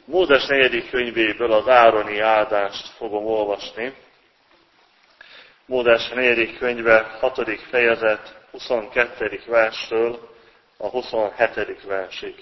Mózes 4. könyvéből az Ároni áldást fogom olvasni. Mózes 4. könyve 6. fejezet 22. verstől a 27. versig.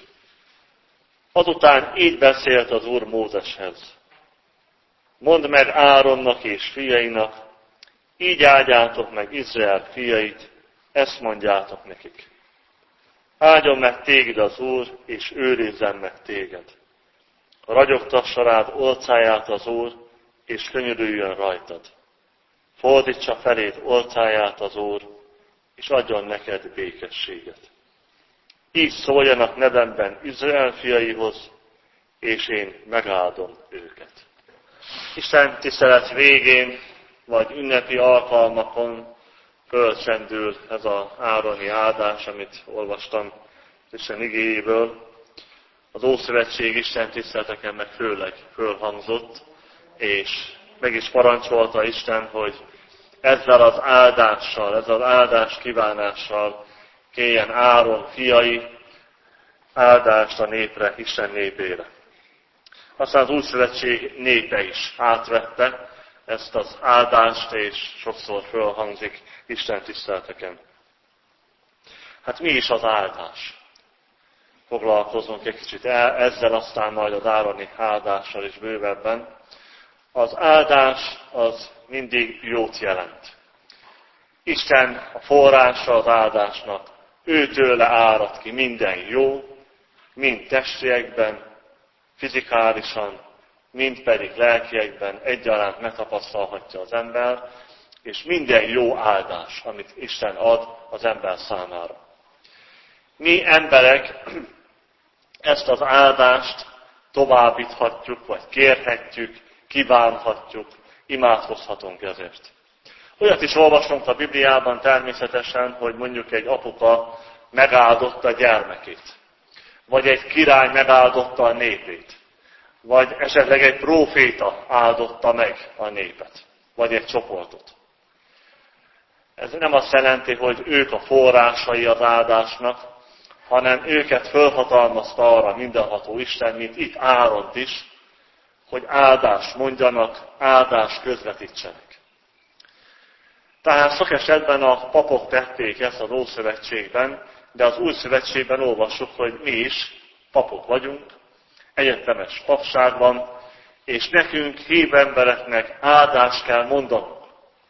Azután így beszélt az Úr Mózeshez. Mondd meg Áronnak és fiainak, így áldjátok meg Izrael fiait, ezt mondjátok nekik. Áldjon meg téged az Úr, és őrizzen meg téged. Ragyogtassa rád orcáját az Úr, és könyörüljön rajtad. Fordítsa feléd orcáját az Úr, és adjon neked békességet. Így szóljanak nevemben Izrael fiaihoz, és én megáldom őket. Isten tisztelet végén, vagy ünnepi alkalmakon fölcsendül ez az ároni áldás, amit olvastam Isten igéjéből. Az Ószövetség Isten tiszteleteken meg főleg fölhangzott, és meg is parancsolta Isten, hogy ezzel az áldással, ezzel az áldás kívánással kérjen Áron fiai áldást a népre, Isten népére. Aztán az Újszövetség népe is átvette ezt az áldást, és sokszor fölhangzik Isten tiszteleteken. Hát mi is az áldás? Foglalkozunk egy kicsit ezzel, aztán majd az ároni áldással is bővebben. Az áldás az mindig jót jelent. Isten a forrása az áldásnak, őtőle árad ki minden jó, mind testiekben, fizikálisan, mind pedig lelkiekben egyaránt megtapasztalhatja az ember, és minden jó áldás, amit Isten ad az ember számára. Mi emberek ezt az áldást továbbíthatjuk, vagy kérhetjük, kívánhatjuk, imádkozhatunk ezért. Olyat is olvasunk a Bibliában természetesen, hogy mondjuk egy apuka megáldotta a gyermekét, vagy egy király megáldotta a népét, vagy esetleg egy próféta áldotta meg a népet, vagy egy csoportot. Ez nem azt jelenti, hogy ők a forrásai az áldásnak, hanem őket fölhatalmazta arra mindenható Isten, mint itt Áront is, hogy áldást mondjanak, áldást közvetítsenek. Tehát sok esetben a papok tették ezt az Ószövetségben, de az Új Szövetségben olvassuk, hogy mi is papok vagyunk, egyetemes papságban, és nekünk, hív embereknek áldást kell mondanunk.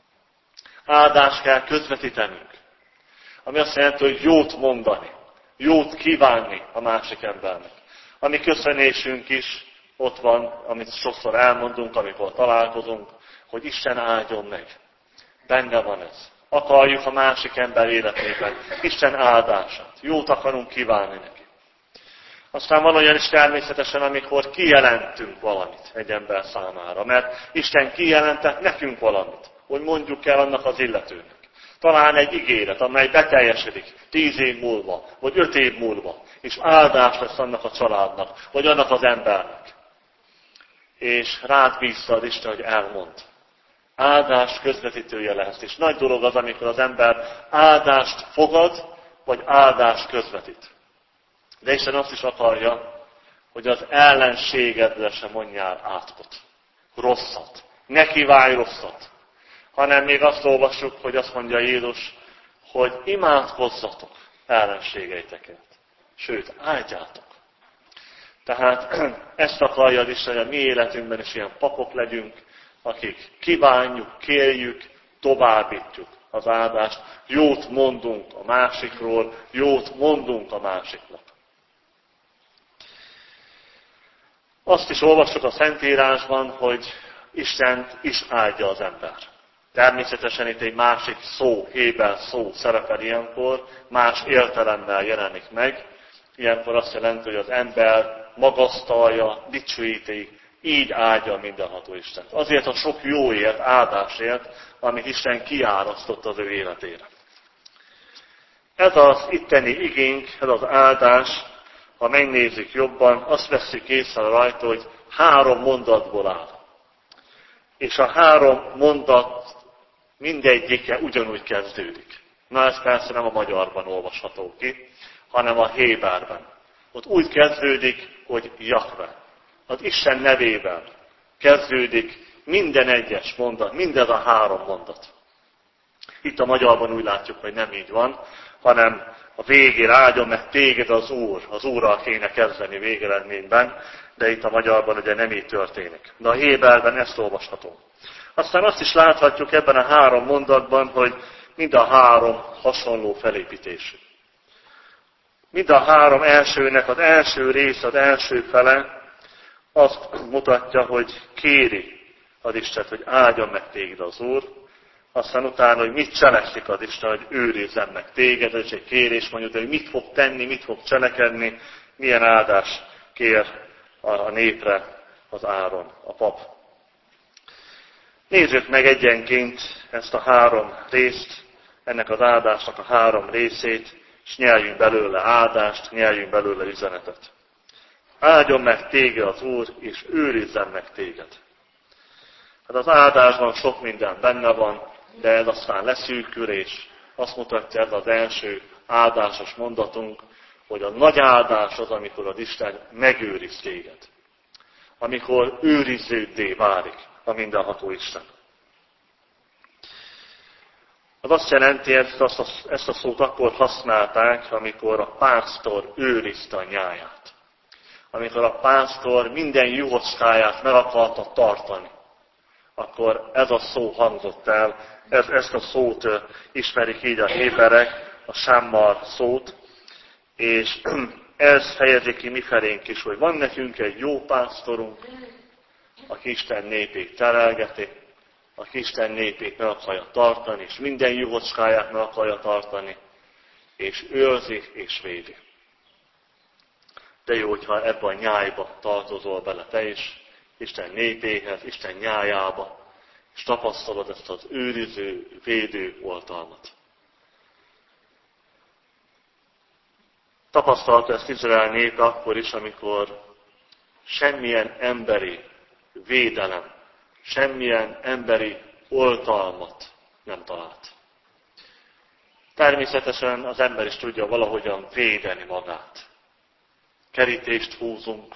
Áldást kell közvetítenünk. Ami azt jelenti, hogy jót mondani, jót kívánni a másik embernek. A mi köszönésünk is ott van, amit sokszor elmondunk, amikor találkozunk, hogy Isten áldjon meg. Benne van ez. Akarjuk a másik ember életében Isten áldását. Jót akarunk kívánni neki. Aztán van olyan is természetesen, amikor kijelentünk valamit egy ember számára, mert Isten kijelentett nekünk valamit, hogy mondjuk el annak az illetőnek. Talán egy ígéret, amely beteljesedik 10 év múlva, vagy 5 év múlva, és áldás lesz annak a családnak, vagy annak az embernek. És rád bízta Isten, hogy elmond. Áldás közvetítője lehet. És nagy dolog az, amikor az ember áldást fogad, vagy áldást közvetít. De Isten azt is akarja, hogy az ellenségedre sem mondjál átkot, rosszat. Ne kívánj rosszat. Hanem még azt olvassuk, hogy azt mondja Jézus, hogy imádkozzatok ellenségeiteket. Sőt, áldjátok. Tehát ezt akarja Isten, hogy a mi életünkben is ilyen papok legyünk, akik kívánjuk, kérjük, továbbítjuk az áldást, jót mondunk a másikról, jót mondunk a másiknak. Azt is olvassuk a Szentírásban, hogy Isten is áldja az ember. Természetesen itt egy másik szó, héber szó szerepel ilyenkor, más értelemmel jelenik meg. Ilyenkor azt jelenti, hogy az ember magasztalja, dicsőíti, így áldja mindenható Istent. Azért a sok jóért, áldásért, amit Isten kiárasztott az ő életére. Ez az itteni igénk, ez az áldás, ha megnézzük jobban, azt vesszük észre rajta, hogy 3 mondatból áll. És a 3 mondat mindegyike ugyanúgy kezdődik. Na ez persze nem a magyarban olvasható ki, hanem a héberben. Ott úgy kezdődik, hogy Jahve. az Isten nevében kezdődik minden egyes mondat, mindez a 3 mondat. Itt a magyarban úgy látjuk, hogy nem így van, hanem a végén áldjon meg téged az Úr. Az Úrral kéne kezdeni végeredményben, de itt a magyarban ugye nem így történik. De a héberben ezt olvashatom. Aztán azt is láthatjuk ebben a 3 mondatban, hogy mind a 3 hasonló felépítésű. Mind a 3 elsőnek az első rész, az első fele azt mutatja, hogy kéri az Isten, hogy áldjon meg téged az Úr, aztán utána, hogy mit cselekszik az Isten, hogy őrizzen meg téged, ez egy kérés mondjuk, de hogy mit fog tenni, mit fog cselekedni, milyen áldás kér a népre az Áron, a pap. Nézzük meg egyenként ezt a 3 részt, ennek az áldásnak a 3 részét, és nyeljünk belőle áldást, nyeljünk belőle üzenetet. Áldjon meg téged az Úr, és őrizzen meg téged. Hát az áldásban sok minden benne van, de ez aztán leszűkül, és azt mutatja ez az első áldásos mondatunk, hogy a nagy áldás az, amikor az Isten megőriz téged. Amikor őriződdé válik a mindenható Isten. Az azt jelenti, ezt a szót akkor használták, amikor a pásztor őrizte a nyáját. Amikor a pásztor minden juhockáját meg akarta tartani, akkor ez a szó hangzott el, ezt a szót ismerik így a héberek, a sámmar szót, és ez fejezi ki mifelénk is, hogy van nekünk egy jó pásztorunk, aki Isten népét terelgeti, aki Isten népét meg akarja tartani, és minden juhocskáját meg akarja tartani, és őrzi és védi. De jó, hogyha ebben a nyájba tartozol bele te is, Isten népéhez, Isten nyájába, és tapasztalod ezt az őriző, védő oltalmat. Tapasztalta ezt Izrael népe akkor is, amikor semmilyen emberi védelem, semmilyen emberi oltalmat nem talált. Természetesen az ember is tudja valahogyan védeni magát. Kerítést húzunk,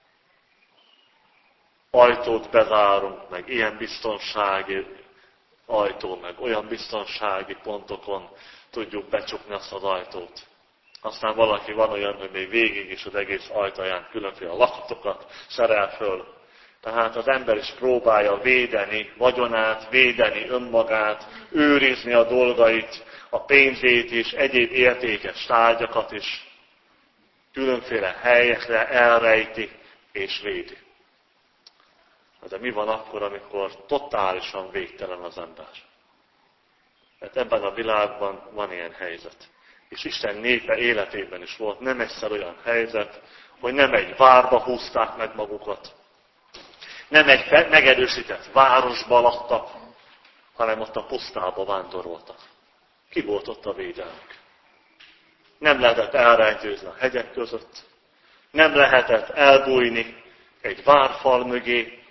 ajtót bezárunk, meg ilyen biztonsági ajtó, meg olyan biztonsági pontokon tudjuk becsukni azt az ajtót. Aztán valaki van olyan, hogy még végig is az egész ajtaján különféle lakatokat szerel föl. Tehát az ember is próbálja védeni vagyonát, védeni önmagát, őrizni a dolgait, a pénzét is, egyéb értékes tárgyakat is. Különféle helyekre elrejti és védi. De mi van akkor, amikor totálisan végtelen az ember? Mert ebben a világban van ilyen helyzet. És Isten népe életében is volt nem egyszer olyan helyzet, hogy nem egy várba húzták meg magukat, nem egy megerősített városba laktak, hanem ott a pusztába vándoroltak. Ki volt ott a védelmük? Nem lehetett elrejtőzni a hegyek között, nem lehetett elbújni egy várfal mögé,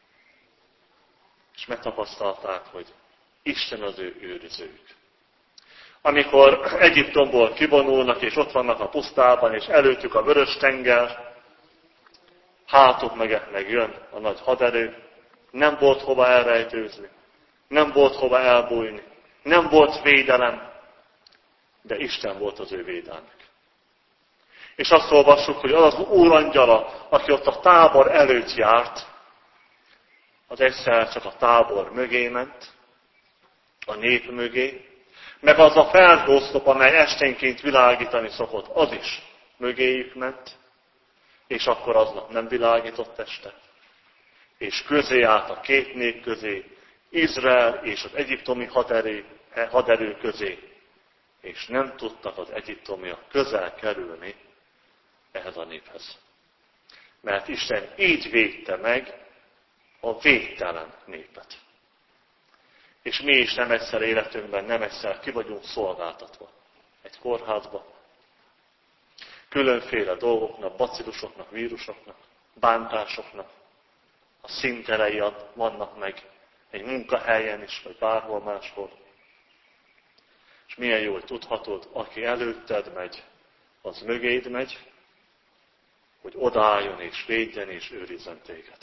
és megtapasztalták, hogy Isten az ő őrizőjük. Amikor Egyiptomból kivonulnak, és ott vannak a pusztában, és előttük a Vörös-tenger, hátuk meg jön a nagy haderő, nem volt hova elrejtőzni, nem volt hova elbújni, nem volt védelem, de Isten volt az ő védelmük. És azt olvassuk, hogy az az Úr angyala, aki ott a tábor előtt járt, az egyszer csak a tábor mögé ment, a nép mögé, meg az a felhőoszlop, amely esténként világítani szokott, az is mögéjük ment, és akkor aznap nem világított este. És közé állt a két nép közé, Izrael és az egyiptomi haderő közé, és nem tudtak az egyiptomiak közel kerülni ehhez a néphez. Mert Isten így védte meg a védtelen népet. És mi is nem egyszer életünkben, nem egyszer ki vagyunk szolgáltatva egy kórházba. Különféle dolgoknak, bacillusoknak, vírusoknak, bántásoknak, a színterei vannak meg egy munkahelyen is, vagy bárhol máshol. És milyen jó, hogy tudhatod, aki előtted megy, az mögéd megy, hogy odaálljon és védjen és őrizzen téged.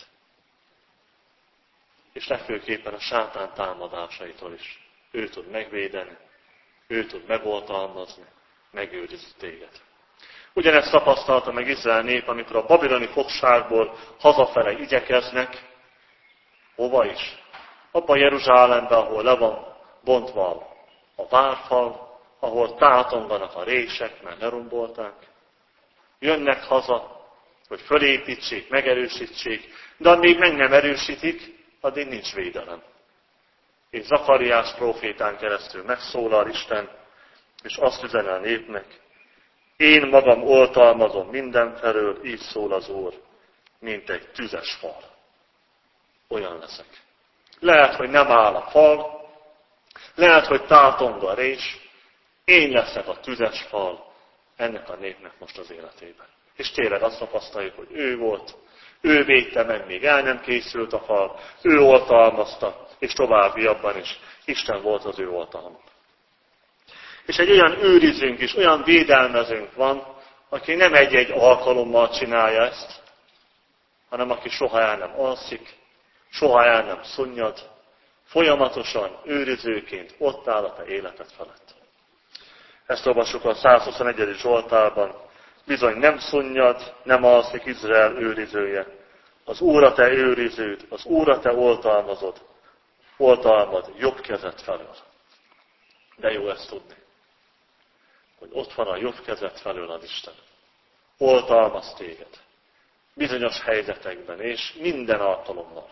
És legfőképpen a sátán támadásaitól is. Ő tud megvédeni, ő tud megoltalmazni, megőrizni téged. Ugyanezt tapasztalta meg Izrael nép, amikor a babiloni fogságból hazafele igyekeznek, hova is? Abban Jeruzsálemben, ahol le van bontva a várfal, ahol tátonganak a rések, mert lerombolták. Jönnek haza, hogy fölépítsék, megerősítsék, de amíg meg nem erősítik, addig nincs védelem. És Zakariás prófétán keresztül megszólal Isten, és azt üzeni a népnek, én magam oltalmazom mindenfelől, így szól az Úr, mint egy tüzes fal. Olyan leszek. Lehet, hogy nem áll a fal, lehet, hogy tátong a rés, én leszek a tüzes fal ennek a népnek most az életében. És tényleg azt tapasztaljuk, hogy ő volt, ő védte meg, még el nem készült a fal, ő oltalmazta, és továbbiakban is Isten volt az ő oltalma. És egy olyan őrizőnk is, olyan védelmezőnk van, aki nem egy-egy alkalommal csinálja ezt, hanem aki soha el nem alszik, soha el nem szunnyad, folyamatosan őrizőként ott áll a te életed felett. Ezt olvassuk a 121. Zsoltárban. Bizony nem szunnyad, nem alszik Izrael őrizője. Az Úr a te őriződ, az Úr a te oltalmad jobb kezed felől. De jó ezt tudni, hogy ott van a jobb kezed felől az Isten. Oltalmaz téged. Bizonyos helyzetekben, és minden alkalommal.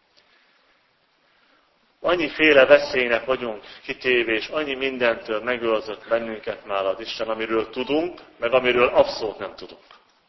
Annyiféle veszélynek vagyunk kitéve, és annyi mindentől megőrzött bennünket már az Isten, amiről tudunk, meg amiről abszolút nem tudunk.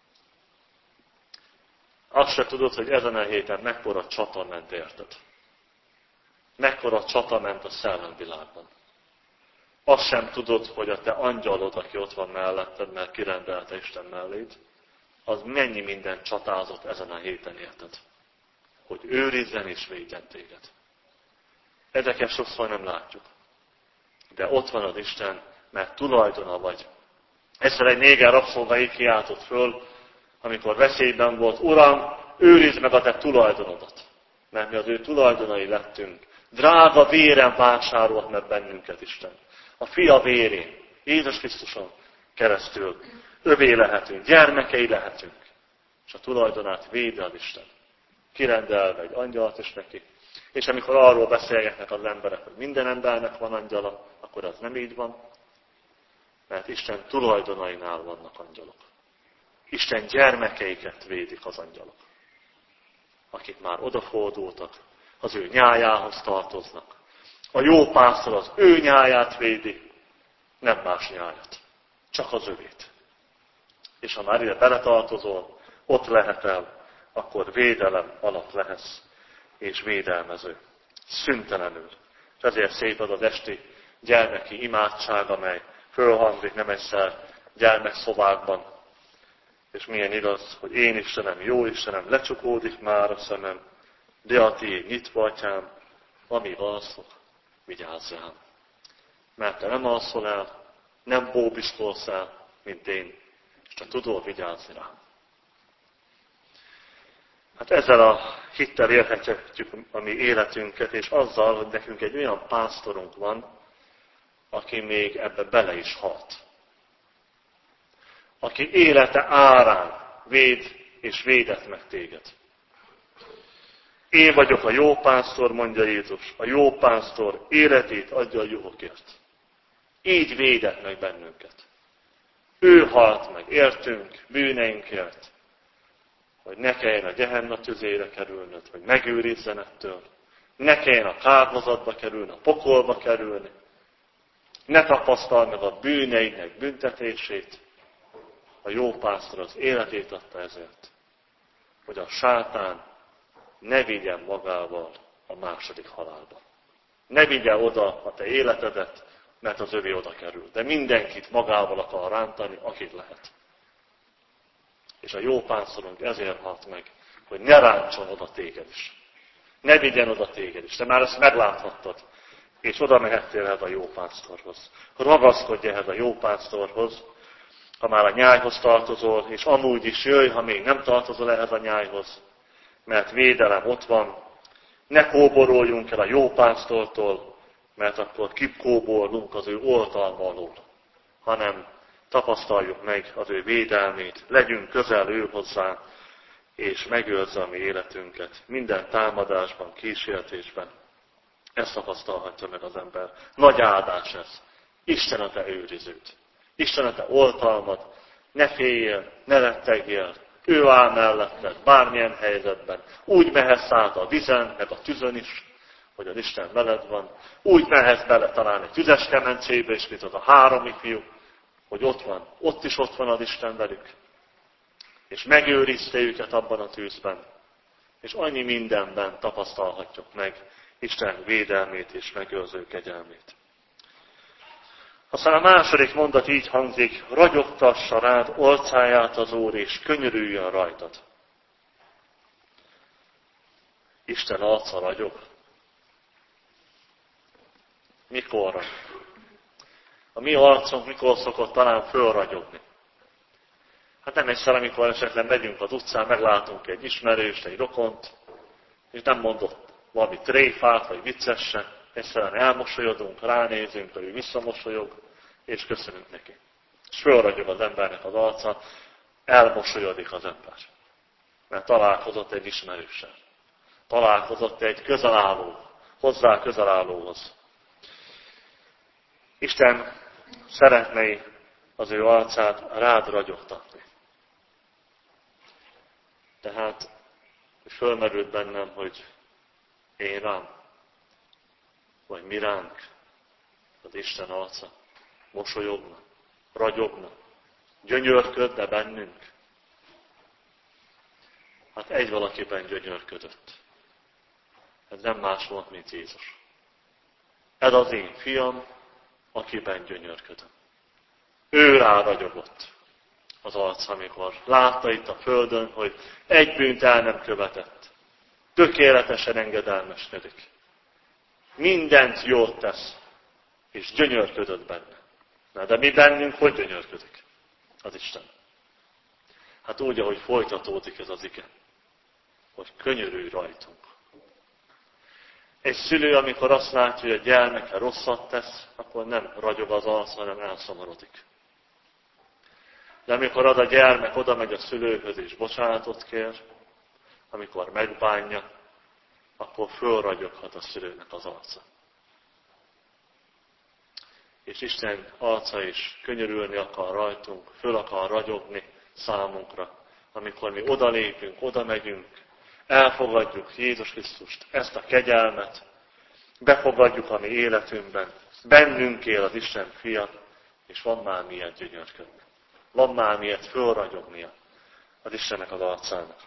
Azt se tudod, hogy ezen a héten mekkora csata ment érted. Mekkora csata ment a szellemvilágban. Azt sem tudod, hogy a te angyalod, aki ott van melletted, mert kirendelte Isten melléd, az mennyi minden csatázott ezen a héten érted. Hogy őrizzen és védjen téged. Ezeket sokszor nem látjuk. De ott van az Isten, mert tulajdona vagy. Egyszer egy néger rabszolga így kiáltott föl, amikor veszélyben volt, Uram, őrizd meg a te tulajdonodat. Mert mi az ő tulajdonai lettünk. Drága véren vásárolt meg bennünket Isten. A fia vérén, Jézus Krisztuson keresztül övé lehetünk, gyermekei lehetünk. És a tulajdonát védi az Isten. Kirendelve egy angyalt is neki. És amikor arról beszélgetnek az emberek, hogy minden embernek van angyala, akkor az nem így van, mert Isten tulajdonainál vannak angyalok. Isten gyermekeiket védik az angyalok. Akik már odafordultak, az ő nyájához tartoznak. A jó pásztor az ő nyáját védi, nem más nyájat, csak az övét. És ha már ide beletartozol, ott lehetel, akkor védelem alatt lehetsz, és védelmező. Szüntelenül. És ezért szép az az esti gyermeki imádság, amely fölhangzik nem egyszer gyermekszobákban. És milyen igaz, hogy én Istenem, jó Istenem, lecsukódik már a szemem, de a tiéd nyitva, Atyám, amíg alszok, vigyázz rám. Mert te nem alszol el, nem bóbiskolsz el, mint én, és te tudod vigyázni rám. Hát ezzel a hittel élhetjük a mi életünket, és azzal, hogy nekünk egy olyan pásztorunk van, aki még ebbe bele is halt. Aki élete árán véd és védett meg téged. Én vagyok a jó pásztor, mondja Jézus. A jó pásztor életét adja a juhokért. Így védett meg bennünket. Ő halt meg értünk, bűneinkért, hogy ne kelljen a Gehenna tüzére kerülnöd, hogy megőrizzen ettől, ne kelljen a kárhozatba kerülni, a pokolba kerülni, ne tapasztald meg a bűneidnek büntetését. A jó pásztor az életét adta ezért, hogy a sátán ne vigyen magával a második halálba. Ne vigye oda a te életedet, mert az övé oda kerül. De mindenkit magával akar rántani, akit lehet. És a jó pásztorunk ezért halt meg, hogy ne ráncson oda téged is. Ne vigyen oda téged is. Te már ezt megláthattad. És oda mehettél ehhez a jó pásztorhoz. Ragaszkodj ehhez a jó pásztorhoz, ha már a nyájhoz tartozol, és amúgy is jöjj, ha még nem tartozol ehhez a nyájhoz, mert védelem ott van. Ne kóboroljunk el a jó pásztortól, mert akkor kikóborlunk az ő oltalma alól, hanem tapasztaljuk meg az ő védelmét, legyünk közel ő hozzá, és megőrzze a mi életünket minden támadásban, kísértésben. Ezt tapasztalhatja meg az ember. Nagy áldás ez. Isten a te őriződ. Isten a te oltalmad. Ne féljél, ne rettegjél. Ő áll melletted, bármilyen helyzetben. Úgy mehetsz át a vizen, meg a tüzön is, hogy az Isten veled van. Úgy mehetsz bele talán egy tüzes kemencébe is, mint az a 3 ifjú, hogy ott van, ott is ott van az Isten velük. És megőrizte őket abban a tűzben. És annyi mindenben tapasztalhatjuk meg Isten védelmét és megőrző kegyelmét. Aztán a második mondat így hangzik, ragyogtassa rád orcáját az Úr, és könyörüljön rajtad. Isten arca ragyog. Mikorra? A mi arcunk mikor szokott talán fölragyogni? Hát nem egyszer, amikor esetleg megyünk az utcán, meglátunk egy ismerőst, egy rokont, és nem mondott valami tréfát, vagy viccesen, egyszerűen elmosolyodunk, ránézünk, ő visszamosolyog, és köszönünk neki. És fölragyog az embernek az arca, elmosolyodik az ember. Mert találkozott egy ismerőssel. Találkozott egy közelálló, hozzá közelállóhoz. Isten szeretné az ő arcát rád ragyogtatni. Tehát fölmerült bennem, hogy én rám, vagy mi ránk az Isten arca mosolyogna, ragyogna, gyönyörködne bennünk. Hát egy valakiben gyönyörködött. Ez nem más volt, mint Jézus. Ez az én fiam, akiben gyönyörködöm. Ő rá ragyogott az arc, amikor látta itt a földön, hogy egy bűnt el nem követett. Tökéletesen engedelmeskedik. Mindent jót tesz, és gyönyörködött benne. Na, de mi bennünk hogy gyönyörködik? Az Isten. Hát úgy, ahogy folytatódik ez az ige, hogy könyörülj rajtunk. Egy szülő, amikor azt látja, hogy a gyermeke rosszat tesz, akkor nem ragyog az arc, hanem elszomorodik. De amikor az a gyermek oda megy a szülőhöz és bocsánatot kér, amikor megbánja, akkor fölragyoghat a szülőnek az arca. És Isten arca is könyörülni akar rajtunk, föl akar ragyogni számunkra, amikor mi odalépünk, oda megyünk, elfogadjuk Jézus Krisztust, ezt a kegyelmet, befogadjuk a mi életünkben, bennünk él az Isten fia, és van már miért gyönyörködni. Van már miért fölragyognia az Istennek az arcának.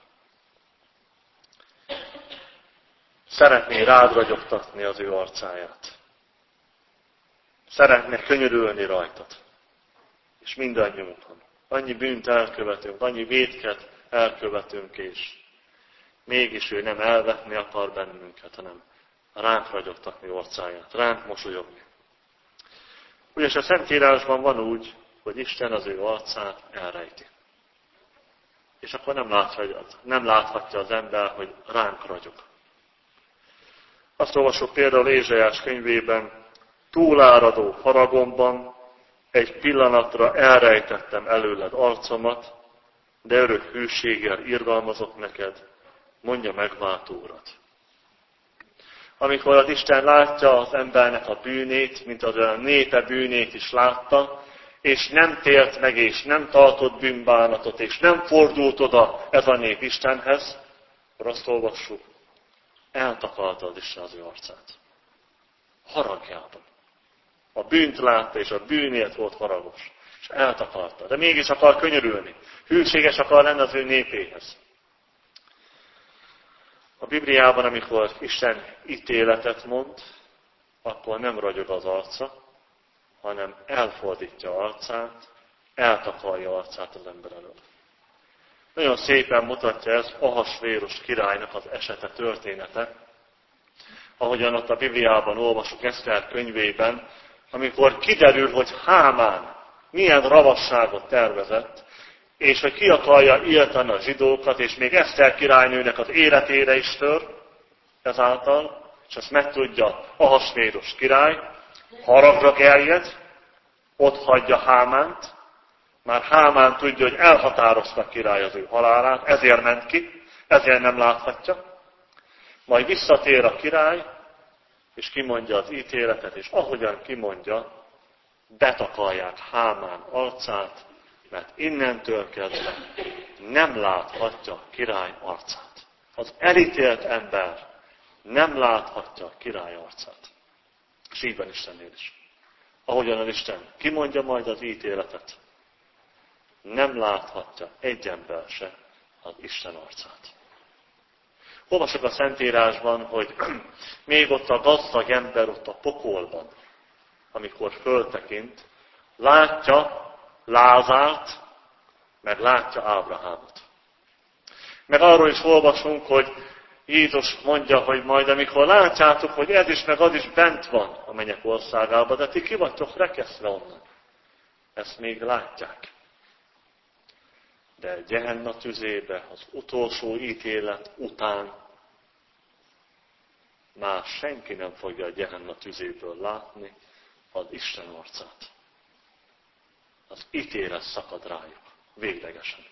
Szeretné rád ragyogtatni az ő arcáját. Szeretne könyörülni rajtad. És mindannyiunkon. Annyi bűnt elkövetünk, annyi vétket elkövetünk, és mégis ő nem elvetni akar bennünket, hanem ránk ragyogtatni arcáját, ránk mosolyogni. Ugyanis a Szentírásban van úgy, hogy Isten az ő arcát elrejti. És akkor nem láthatja az ember, hogy ránk ragyog. Azt olvasok például Ézsaiás könyvében, túláradó haragomban egy pillanatra elrejtettem előled arcomat, de örök hűséggel irgalmazok neked, mondja megváltó Urad. Amikor az Isten látja az embernek a bűnét, mint az a népe bűnét is látta, és nem tért meg, és nem tartott bűnbánatot, és nem fordult oda ez a nép Istenhez, akkor azt olvassuk, eltakarta az Isten az ő arcát. Haragjában. A bűnt látta, és a bűnért volt haragos. És eltakarta. De mégis akar könyörülni. Hűséges akar lenni az ő népéhez. A Bibliában, amikor Isten ítéletet mond, akkor nem ragyog az arca, hanem elfordítja arcát, eltakarja arcát az ember elől. Nagyon szépen mutatja ez Ahasvéros királynak az esete, története, ahogyan ott a Bibliában olvasjuk Eszter könyvében, amikor kiderül, hogy Hámán milyen ravasságot tervezett, és hogy ki akarja írtani a zsidókat, és még Eszter királynőnek az életére is tör ezáltal, és ezt megtudja Ahasvéros király, haragra gerjed, ott hagyja Hámánt, már Hámán tudja, hogy elhatározta király az ő halálát, ezért ment ki, ezért nem láthatja. Majd visszatér a király, és kimondja az ítéletet, és ahogyan kimondja, betakarják Hámán arcát, mert innentől kezdve nem láthatja a király arcát. Az elítélt ember nem láthatja a király arcát. És így van Istennél is. Ahogyan az Isten kimondja majd az ítéletet, nem láthatja egy ember se az Isten arcát. Olvasok a Szentírásban, hogy még ott a gazdag ember ott a pokolban, amikor föltekint, látja Lázárt, meg látja Ábrahámot. Meg arról is olvasunk, hogy Jézus mondja, hogy majd amikor látjátok, hogy ez is, meg az is bent van a mennyek országában, de ti ki vagytok rekesztve onnan. Ezt még látják. De Gehenna tüzébe, az utolsó ítélet után már senki nem fogja a Gehenna tüzéből látni az Isten arcát. Az ítélet szakad rájuk, véglegesen.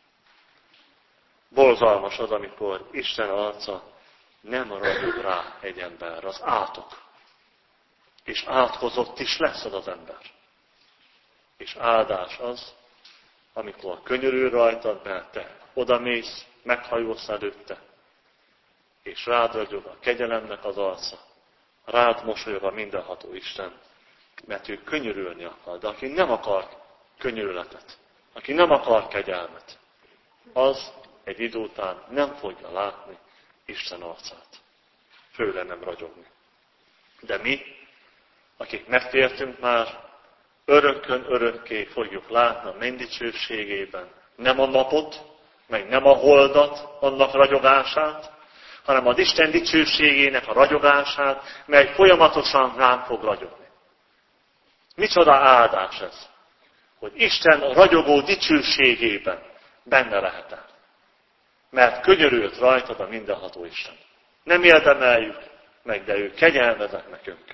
Borzalmas az, amikor Isten arca nem ragyog rá egy emberre, az átok. És átkozott is lesz az ember. És áldás az, amikor könyörül rajtad, mert te odamész, meghajolsz előtte, és rád ragyog a kegyelemnek az arca, rád mosolyog a mindenható Isten, mert ő könyörülni akar, de aki nem akar könyörületet, aki nem akar kegyelmet, az egy idő után nem fogja látni Isten arcát. Főleg nem ragyogni. De mi, akik megtértünk már, örökkön örökké fogjuk látni a mennydicsőségében nem a napot, meg nem a holdat, annak ragyogását, hanem az Isten dicsőségének a ragyogását, mely folyamatosan rám fog ragyogni. Micsoda áldás ez, hogy Isten ragyogó dicsőségében benne lehetek. Mert könyörült rajtad a mindenható Isten. Nem érdemeljük meg, de ő kegyelmezett nekünk.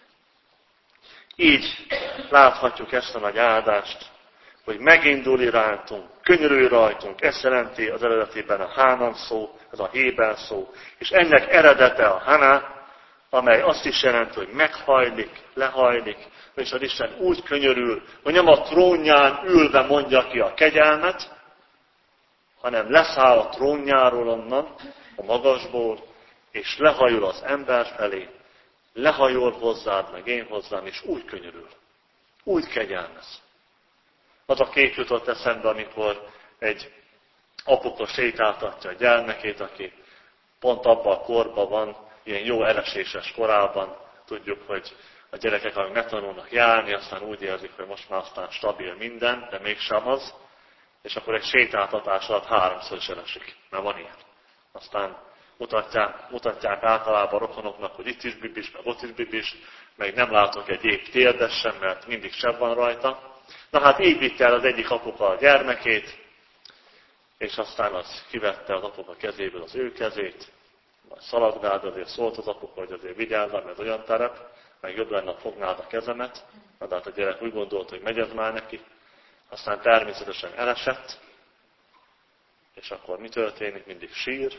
Így láthatjuk ezt a nagy áldást, hogy megindul irántunk, könyörül rajtunk, ezt jelenti az eredetében a Hánam szó, ez a Héber szó, és ennek eredete a Hana, amely azt is jelenti, hogy meghajlik, lehajlik, és az Isten úgy könyörül, hogy nem a trónján ülve mondja ki a kegyelmet, hanem leszáll a trónjáról onnan, a magasból, és lehajol az ember felé, lehajol hozzád, meg én hozzám, és úgy könyörül. Úgy kegyelmez. Az a kép jutott eszembe, amikor egy apuka sétáltatja a gyermekét, aki pont abban a korban van, ilyen jó eleséses korában, tudjuk, hogy a gyerekek, amik megtanulnak járni, aztán úgy érzik, hogy most már aztán stabil minden, de mégsem az, és akkor egy sétáltatás alatt 3-szor is elesik, mert van ilyen. Aztán mutatják általában a rokonoknak, hogy itt is bibis, meg ott is bibis, meg nem látok egy épp térdet sem, mert mindig sebb van rajta. Na hát így vitte el az egyik apuka a gyermekét, és aztán az kivette az apuka kezéből az ő kezét, majd szaladgáld, azért szólt az apuka, hogy azért vigyázzál, mert olyan terep, meg jobb lenne, fognád a kezemet, de hát a gyerek úgy gondolt, hogy megy ez már neki. Aztán természetesen elesett, és akkor mi történik? Mindig sír,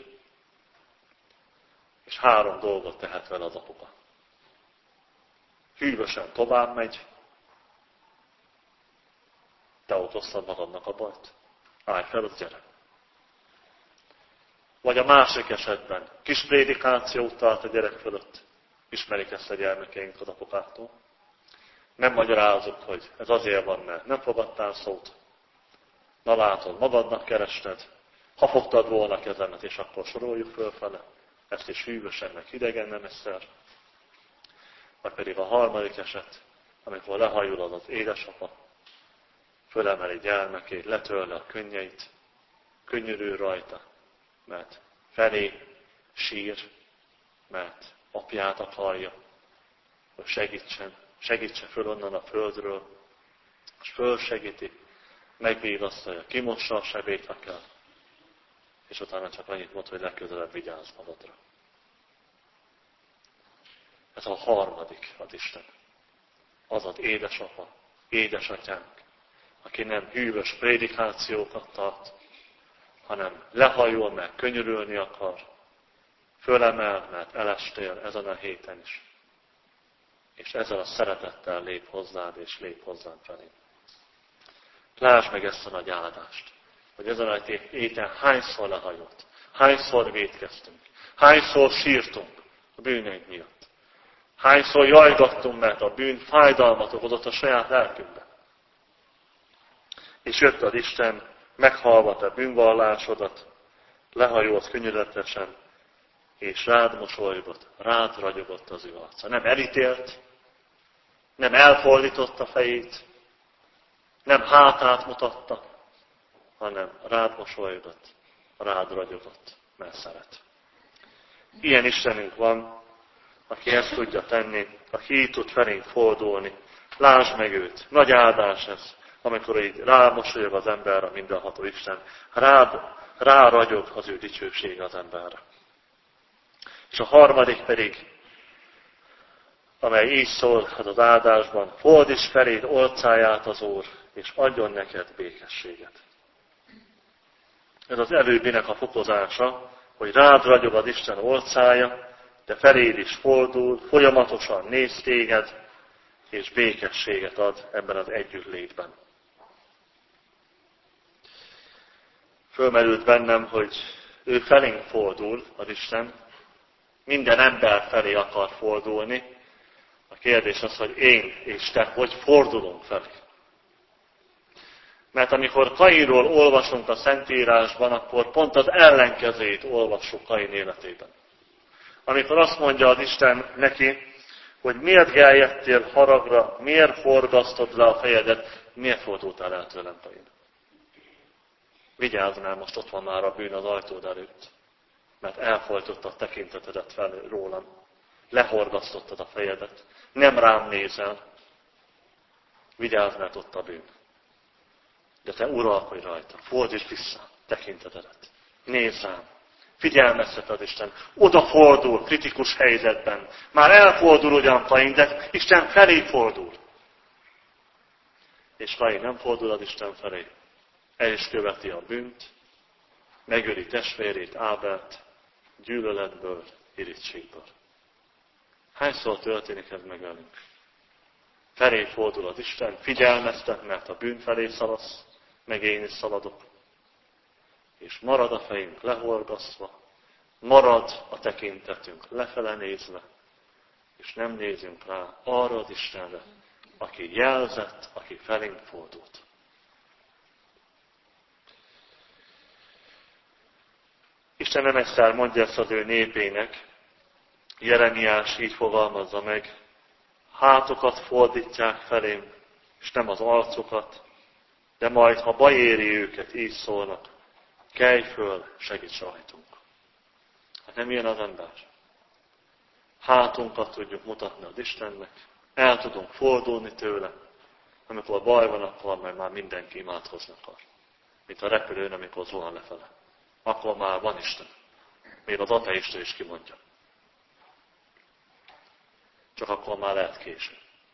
és 3 dolgot tehet vele az apuka. Hűvösen tovább megy, te okoztad magadnak a bajt. Állj fel, az gyere. Vagy a másik esetben kis prédikációt tart a gyerek fölött. Ismerik ezt a gyermekeink az apukáktól. Nem magyarázok, hogy ez azért van, mert nem fogadtál szót. Na látod, magadnak kerested. Ha fogtad volna kezemet, és akkor soroljuk fölfele. Ezt is hűvösen, meg hidegen nem eszel. Vagy pedig a harmadik eset, amikor lehajul az édesapa, fölemeli gyermekét, letörle a könnyeit, könnyörül rajta, mert felé sír, mert apját akarja, hogy segítse föl onnan a földről, és fölsegíti, megvigasztalja, kimossa a sebét, ha kell, és utána csak annyit mond, hogy legközelebb vigyázz magadra. Ez a harmadik ad Isten. Az ad édesapa, édesatyánk, aki nem hűvös prédikációkat tart, hanem lehajol, mert könyörülni akar, fölemel, mert elestél ezen a héten is. És ezzel a szeretettel lép hozzád, és lép hozzánk felé. Lásd meg ezt a nagy áldást, hogy ezen a héten hányszor lehajolt, hányszor vétkeztünk, hányszor sírtunk a bűnünk miatt. Hányszor jajgattunk, mert a bűn fájdalmat okozott a saját lelkünkben. És jött az Isten, meghallgat a bűnvallásodat, lehajolt könyörületesen, és rád mosolygott, rád ragyogott az ő arca. Nem elítélt, nem elfordította a fejét, nem hátát mutatta, hanem rád mosolygott, rád ragyogott, mert szeret. Ilyen Istenünk van, aki ezt tudja tenni, aki így tud felénk fordulni. Lásd meg őt, nagy áldás ez, amikor így rámosolyog az emberre mindenható Isten, ráragyog az ő dicsősége az emberre. És a harmadik pedig, amely így szól az áldásban, fordíts feléd orcáját az Úr, és adjon neked békességet. Ez az előbbinek a fokozása, hogy rád ragyog az Isten orcája, de feléd is fordul, folyamatosan néz téged, és békességet ad ebben az együttlétben. Fölmerült bennem, hogy ő felénk fordul, az Isten, minden ember felé akar fordulni. A kérdés az, hogy én és te hogy fordulunk felé. Mert amikor Kainról olvasunk a Szentírásban, akkor pont az ellenkezőjét olvassuk Kain életében. Amikor azt mondja az Isten neki, hogy miért geljedtél haragra, miért forgasztod le a fejedet, miért fordultál el tőlem, Kain? Vigyázzál, most ott van már a bűn az ajtód előtt, mert elfojtottad a tekintetedet fel rólam, lehorgasztottad a fejedet, nem rám nézel, vigyázz, mert ott a bűn. De te uralkodj rajta, fordítsd vissza tekintetedet, nézz rám. Figyelmeztet az Isten, odafordul kritikus helyzetben. Már elfordul ugyan Kain, de Isten felé fordul. És Kain nem fordul az Isten felé. El is követi a bűnt, megöli testvérét, Ábelt, gyűlöletből, irítségből. Hányszor történik ez meg velünk? Felé fordul az Isten, figyelmeztet, mert a bűn felé szaladsz, meg én is szaladok. És marad a fejünk lehorgasztva, marad a tekintetünk lefele nézve, és nem nézünk rá arra az Istenre, aki jelzett, aki felénk fordult. Isten nem egyszer mondja ezt az ő népének, Jeremiás így fogalmazza meg, hátokat fordítják felém, és nem az arcokat, de majd, ha baj éri őket, így szólnak, kelj föl, segíts rajtunk. Hát nem ilyen az ember. Hátunkat tudjuk mutatni az Istennek, el tudunk fordulni tőle, amikor baj van, akkor már mindenki imádkozni akar. Mint a repülőn, amikor zuhan lefele. Akkor már van Isten. Még az ateista is kimondja. Csak akkor már lehet késő.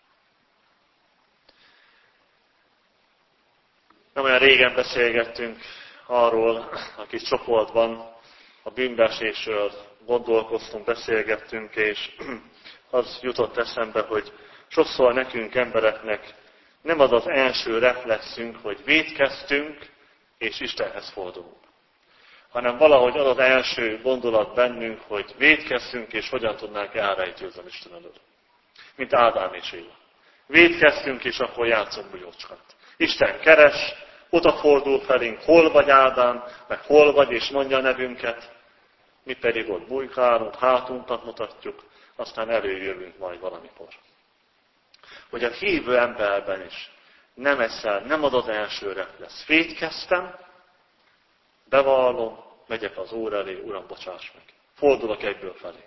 Nem olyan régen beszélgettünk arról, a kis csoportban, a bűnbeesésről gondolkoztunk, beszélgettünk, és az jutott eszembe, hogy sokszor nekünk embereknek nem az az első reflexünk, hogy vétkeztünk, és Istenhez fordulunk. Hanem valahogy az az első gondolat bennünk, hogy vétkeztünk, és hogyan tudnánk elrejtőzni Isten elől. Mint Ádám és Éva. Vétkeztünk, és akkor játszunk bujócskát. Isten keres, odafordul felénk, hol vagy Ádám, meg hol vagy, és mondja a nevünket. Mi pedig ott bujkálunk, hátunkat mutatjuk, aztán előjövünk majd valamikor. Hogy a hívő emberben is nem eszel, nem az az első reflex. Vétkeztem, bevallom, megyek az Úr elé, Uram, bocsáss meg. Fordulok egyből felé.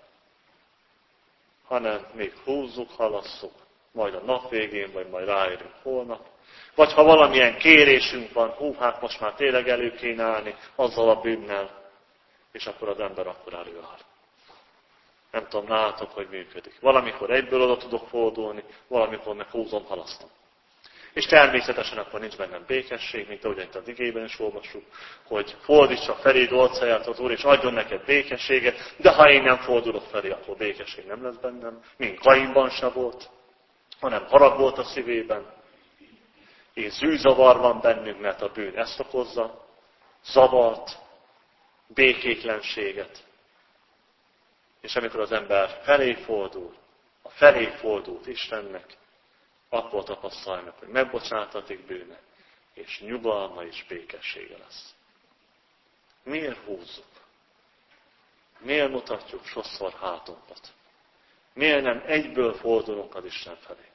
Hanem még húzzuk, halasszuk, majd a nap végén, vagy majd ráérünk holnap, Vagy ha valamilyen kérésünk van, hát most már tényleg elő kéne állni azzal a bűnnel, és akkor az ember akkor előáll. Nem tudom, nálatok, hogy működik. Valamikor egyből oda tudok fordulni, valamikor meg húzom, halasztom. És természetesen akkor nincs bennem békesség, mint ahogy itt az igében is olvassuk, hogy fordítsa feléd orcáját az Úr, és adjon neked békességet, de ha én nem fordulok felé, akkor békesség nem lesz bennem, mint Kainban se volt, hanem harag volt a szívében, és zűzavar van bennünk, mert a bűn ezt okozza, zavart, békétlenséget. És amikor az ember felé fordul, a felé fordult Istennek, akkor tapasztalja meg, hogy megbocsátatik bűne, és nyugalma és békessége lesz. Miért húzzuk? Miért mutatjuk sokszor hátunkat? Miért nem egyből fordulunk az Isten felé?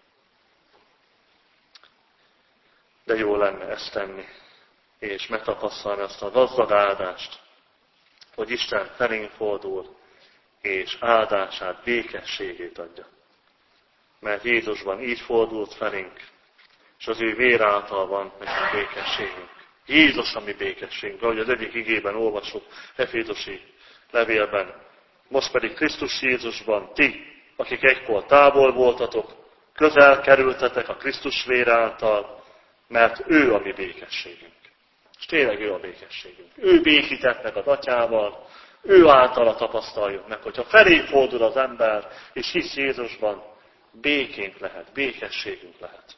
De jó lenne ezt tenni, és megtapasztalni azt a gazdag áldást, hogy Isten felénk fordul, és áldását, békességét adja. Mert Jézusban így fordult felénk, és az ő vér által van nekünk békességünk. Jézus a mi békességünk, ahogy az egyik igében olvasok, Efézusi levélben. Most pedig Krisztus Jézusban ti, akik egykor távol voltatok, közel kerültetek a Krisztus vér által, mert ő a mi békességünk. És tényleg ő a békességünk. Ő békített meg az Atyával, ő általa tapasztaljuk meg, hogyha felé fordul az ember, és hisz Jézusban, békénk lehet, békességünk lehet.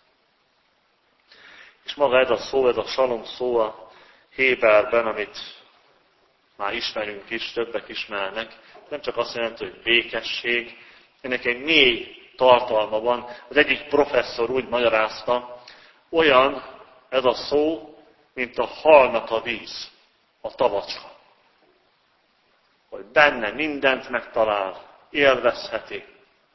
És maga ez a szó, ez a salom szó a Héberben, amit már ismerünk is, többek ismernek, nem csak azt jelenti, hogy békesség, ennek egy mély tartalma van. Az egyik professzor úgy magyarázta, olyan ez a szó, mint a halnak a víz, a tavacska. Hogy benne mindent megtalál, élvezheti,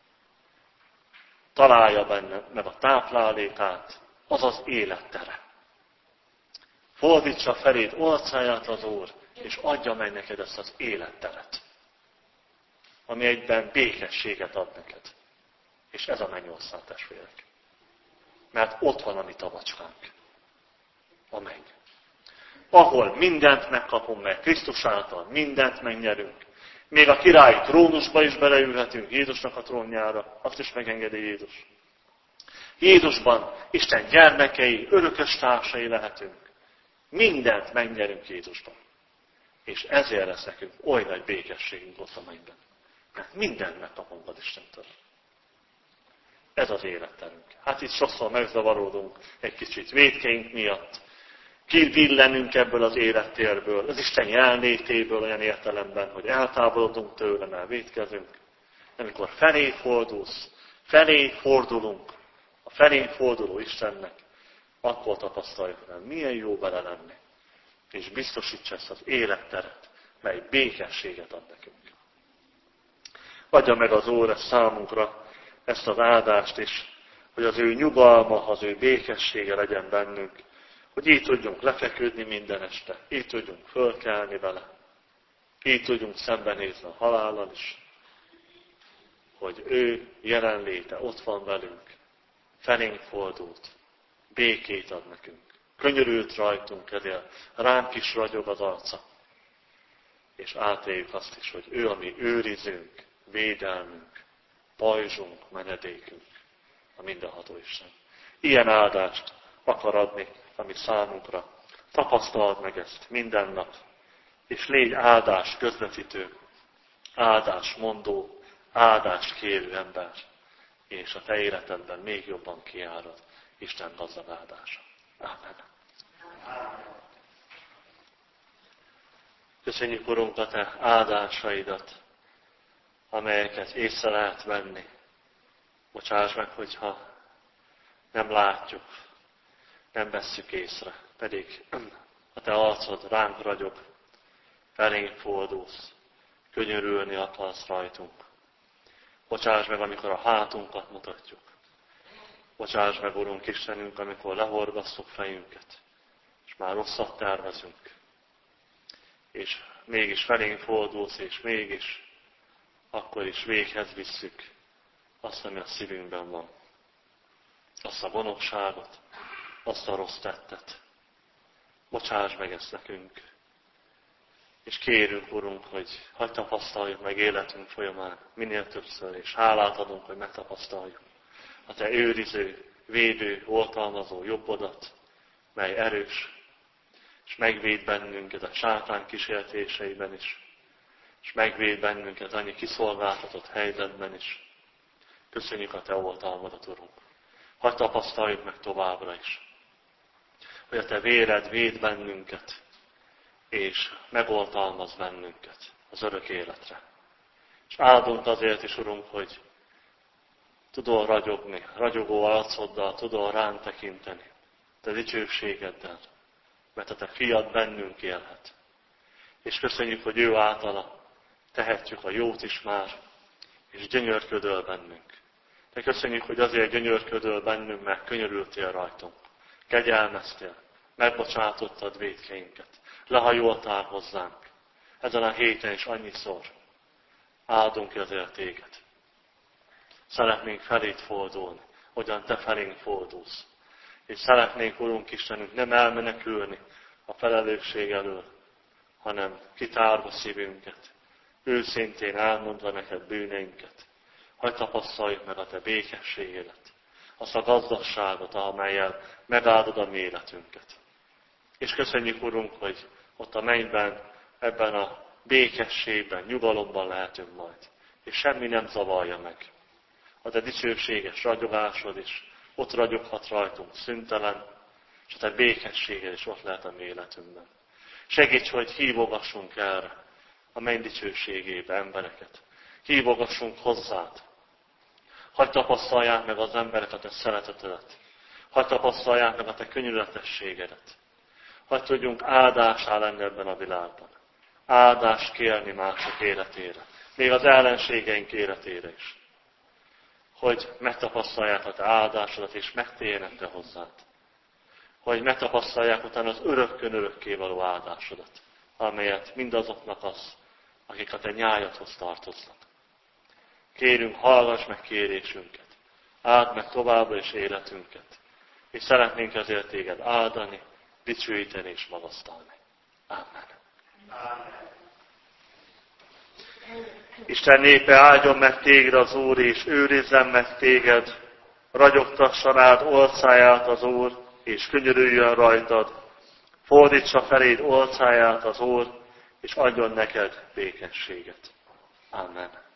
találja benne meg a táplálékát, az az élettere. Fordítsa feléd orcáját az Úr, és adja meg neked ezt az életteret, ami egyben békességet ad neked. És ez a mennyország, testvérek. Mert ott van a mi tavacskánk, a menny. Ahol mindent megkapunk meg, Krisztus által mindent megnyerünk. Még a királyi trónusba is beleülhetünk, Jézusnak a trónjára, azt is megengedi Jézus. Jézusban Isten gyermekei, örökös társai lehetünk. Mindent megnyerünk Jézusban. És ezért lesz nekünk oly nagy békességünk ott a mennyben. Mert mindent megkapunk az Istentől. Ez az életterünk. Hát itt sokszor megzavarodunk egy kicsit vétkeink miatt. Kivillenünk ebből az élettérből, az Isten jelenlétéből olyan értelemben, hogy eltávolodunk tőle, mert vétkezünk. De amikor felé fordulsz, felé fordulunk, a felé forduló Istennek, akkor tapasztaljuk, hogy milyen jó vele lenni. És biztosítsa ezt az életteret, mely békességet ad nekünk. Adja meg az Úr számunkra ezt az áldást is, hogy az ő nyugalma, az ő békessége legyen bennünk, hogy így tudjunk lefeküdni minden este, így tudjunk fölkelni vele, így tudjunk szembenézni a halállal is, hogy ő jelenléte ott van velünk, felénk fordult, békét ad nekünk, könyörült rajtunk, ezért ránk is ragyog az arca, és átéljük azt is, hogy ő a mi őrizünk, védelmünk, pajzsunk, menedékünk, a mindenható Isten. Ilyen áldást akar adni a mi számunkra. Tapasztald meg ezt minden nap, és légy áldás közvetítő, áldás mondó, áldást kérő ember, és a te életedben még jobban kiárad Isten gazdag áldása. Ámen. Köszönjük, Urunk, a te áldásaidat, amelyeket észre lehet venni. Bocsáss meg, hogyha nem látjuk, nem vesszük észre, pedig a te arcod ránk ragyog, felénk fordulsz, könyörülni akarsz rajtunk. Bocsáss meg, amikor a hátunkat mutatjuk. Bocsáss meg, Urunk Istenünk, amikor lehorgasszuk fejünket, és már rosszat tervezünk. És mégis felénk fordulsz, és mégis akkor is véghez visszük azt, ami a szívünkben van. Azt a gonoszságot, azt a rossz tettet. Bocsáss meg ezt nekünk. És kérünk, Urunk, hogy hadd tapasztaljuk meg életünk folyamán minél többször, és hálát adunk, hogy megtapasztaljuk a Te őriző, védő, oltalmazó jobbodat, mely erős, és megvéd bennünket a sátán kísértéseiben is, és megvéd bennünket annyi kiszolgáltatott helyzetben is. Köszönjük a Te oltalmadat, Urunk. Hadd tapasztaljuk meg továbbra is, hogy a Te véred véd bennünket, és megoltalmaz bennünket az örök életre. És áldunk azért is, Urunk, hogy tudol ragyogni, ragyogó arcoddal tudol ránk tekinteni, Te dicsőségeddel, mert a Te fiad bennünk élhet. És köszönjük, hogy ő általa tehetjük a jót is már, és gyönyörködöl bennünk. De köszönjük, hogy azért gyönyörködöl bennünk, mert könyörültél rajtunk. Kegyelmeztél, megbocsátottad vétkeinket, lehajoltál hozzánk. Ezen a héten is annyiszor áldunk ki azért téged. Szeretnénk feléd fordulni, hogyan te felénk fordulsz. És szeretnénk, Urunk Istenünk, nem elmenekülni a felelősség elől, hanem kitárva szívünket, őszintén elmondva neked bűneinket. Hadd tapasztaljuk meg a te békességedet, azt a gazdagságot, amellyel megáldod a mi életünket. És köszönjük, Urunk, hogy ott a mennyben, ebben a békességben, nyugalomban lehetünk majd. És semmi nem zavarja meg. A te dicsőséges ragyogásod is ott ragyoghat rajtunk szüntelen, és a te békességed is ott lehet a mi életünkben. Segíts, hogy hívogassunk erre a menny dicsőségébe embereket. Hívogassunk hozzád. Hadd tapasztalják meg az emberek a te szeretetedet. Hadd tapasztalják meg a te könyörületességedet. Hadd tudjunk áldásá lenni ebben a világban. Áldást kérni mások életére. Még az ellenségeink életére is. Hogy megtapasztalják a te áldásodat, és megtérjenek te hozzád. Hogy megtapasztalják utána az örökkön örökké való áldásodat, amelyet mindazoknak az, akik a te nyájadhoz tartoznak. Kérünk, hallgass meg kérésünket, áld meg továbbra is életünket, és szeretnénk ezért téged áldani, dicsőíteni és magasztalni. Amen. Amen. Isten népe, áldjon meg téged az Úr, és őrizzen meg téged, ragyogtassa rád orcáját az Úr, és könyörüljön rajtad, fordítsa feléd orcáját az Úr, és adjon neked békességet. Amen.